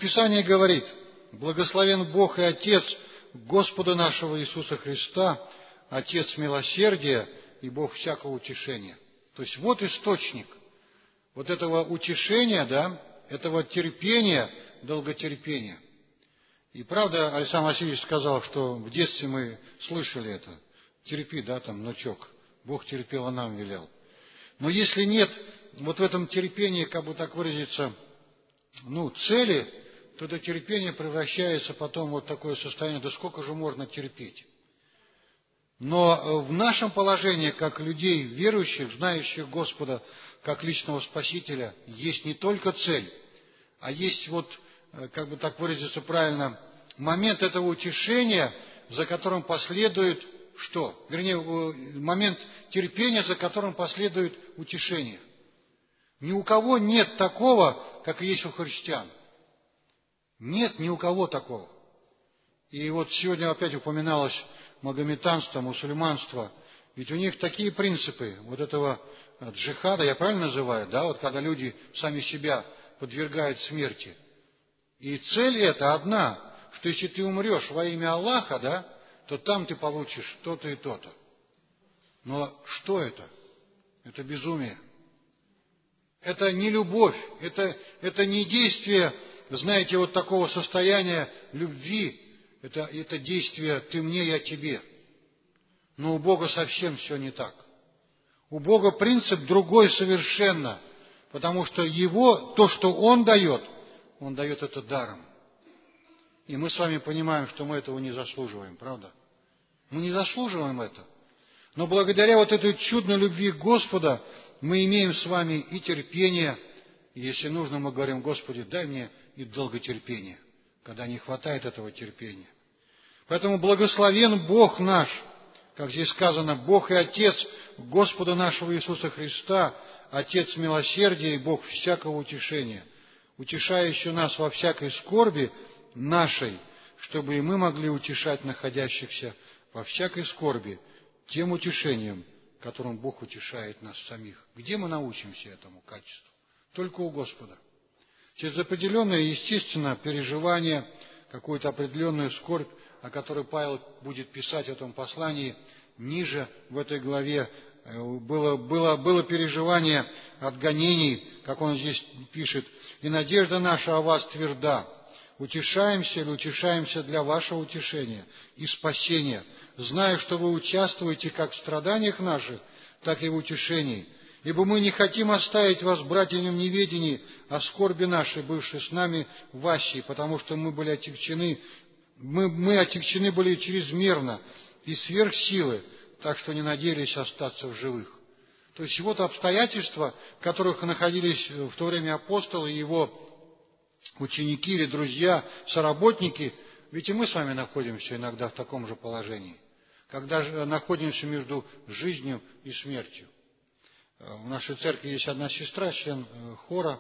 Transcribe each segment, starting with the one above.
Писание говорит: «Благословен Бог и Отец Господа нашего Иисуса Христа, Отец милосердия и Бог всякого утешения». То есть вот источник вот этого утешения, да, этого терпения, долготерпения. И правда, Александр Васильевич сказал, что в детстве мы слышали это. Терпи, да, там, внучок, Бог терпел, а нам велел. Но если нет вот в этом терпении, как бы так выразиться, цели, то это терпение превращается потом в вот такое состояние: да сколько же можно терпеть? Но в нашем положении, как людей верующих, знающих Господа как личного Спасителя, есть не только цель, а есть вот, как бы так выразиться правильно, момент этого утешения, за которым последует что? Вернее, момент терпения, за которым последует утешение. Ни у кого нет такого, как и есть у христиан. Нет ни у кого такого. И вот сегодня опять упоминалось магометанство, мусульманство. Ведь у них такие принципы вот этого джихада, я правильно называю, да, вот когда люди сами себя подвергают смерти. И цель эта одна, что если ты умрешь во имя Аллаха, да, то там ты получишь то-то и то-то. Но что это? Это безумие. Это не любовь, это не действие, знаете, вот такого состояния любви. Это действие «ты мне, я тебе». Но у Бога совсем все не так. У Бога принцип другой совершенно, потому что Его, то, что Он дает это даром. И мы с вами понимаем, что мы этого не заслуживаем, правда? Мы не заслуживаем это. Но благодаря вот этой чудной любви Господа мы имеем с вами и терпение, и если нужно, мы говорим: Господи, дай мне и долготерпение, когда не хватает этого терпения. Поэтому благословен Бог наш, как здесь сказано, Бог и Отец Господа нашего Иисуса Христа, Отец милосердия и Бог всякого утешения, утешающий нас во всякой скорби нашей, чтобы и мы могли утешать находящихся во всякой скорби тем утешением, которым Бог утешает нас самих. Где мы научимся этому качеству? Только у Господа. Через определенное, естественно, переживание, какую-то определенную скорбь, о которой Павел будет писать в этом послании, ниже в этой главе было переживание от гонений, как он здесь пишет: «И надежда наша о вас тверда, утешаемся или утешаемся для вашего утешения и спасения, зная, что вы участвуете как в страданиях наших, так и в утешении. Ибо мы не хотим оставить вас, братья, в неведении о скорби нашей, бывшей с нами в Асии, потому что мы были отягчены, мы отягчены были чрезмерно и сверх силы, так что не надеялись остаться в живых». То есть вот обстоятельства, в которых находились в то время апостолы и его ученики или друзья, соработники, ведь и мы с вами находимся иногда в таком же положении, когда находимся между жизнью и смертью. В нашей церкви есть одна сестра, член хора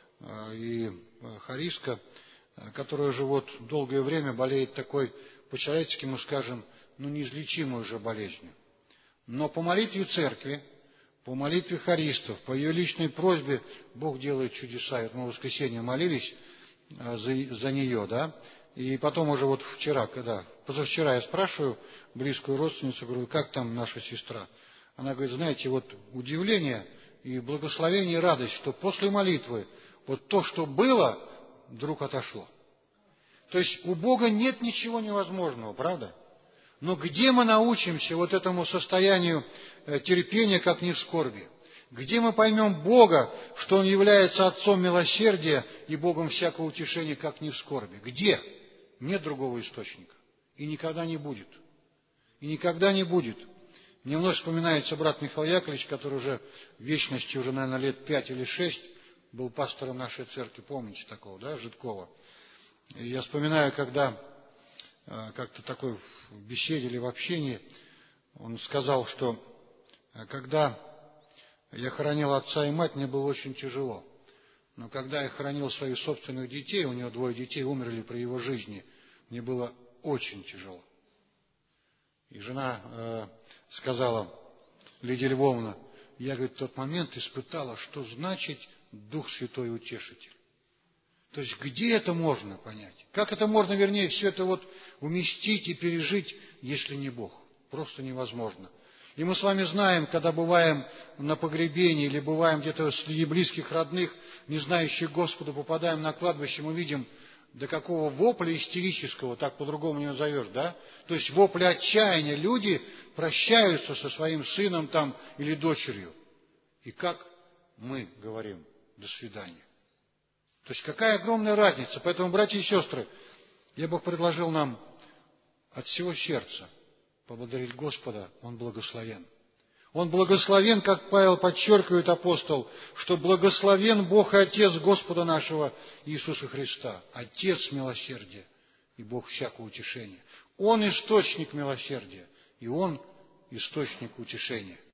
и хористка, которая уже вот долгое время болеет такой, по-человечески мы скажем, неизлечимой уже болезнью. Но по молитве церкви, по молитве хористов, по ее личной просьбе Бог делает чудеса. Мы в воскресенье молились за нее, да, и потом уже вот вчера, позавчера я спрашиваю близкую родственницу, говорю: как там наша сестра? Она говорит: знаете, вот удивление и благословение, и радость, что после молитвы вот то, что было, вдруг отошло. То есть у Бога нет ничего невозможного, правда? Но где мы научимся вот этому состоянию терпения, как не в скорби? Где мы поймем Бога, что Он является Отцом милосердия и Богом всякого утешения, как не в скорби? Где? Нет другого источника. И никогда не будет. И никогда не будет. Мне вновь вспоминается брат Михаил Яковлевич, который уже в вечности, уже, наверное, лет 5 или 6, был пастором нашей церкви, помните такого, да, Житкова. И я вспоминаю, когда как-то такой в беседе или в общении он сказал, что когда я хоронил отца и мать, мне было очень тяжело. Но когда я хоронил своих собственных детей, у него 2 детей умерли при его жизни, мне было очень тяжело. И жена сказала: Лидия Львовна, я, говорит, в тот момент испытала, что значит Дух Святой Утешитель. То есть где это можно понять? Как это можно, вернее, все это вот уместить и пережить, если не Бог? Просто невозможно. И мы с вами знаем, когда бываем на погребении или бываем где-то среди близких, родных, не знающих Господа, попадаем на кладбище, мы видим, до какого вопля истерического, так по-другому не назовешь, да? То есть вопля отчаяния. Люди прощаются со своим сыном там или дочерью. И как мы говорим «до свидания». То есть какая огромная разница. Поэтому, братья и сестры, я бы предложил нам от всего сердца поблагодарить Господа, Он благословен. Он благословен, как Павел подчеркивает, апостол, что благословен Бог и Отец Господа нашего Иисуса Христа, Отец милосердия и Бог всякого утешения. Он источник милосердия, и Он источник утешения.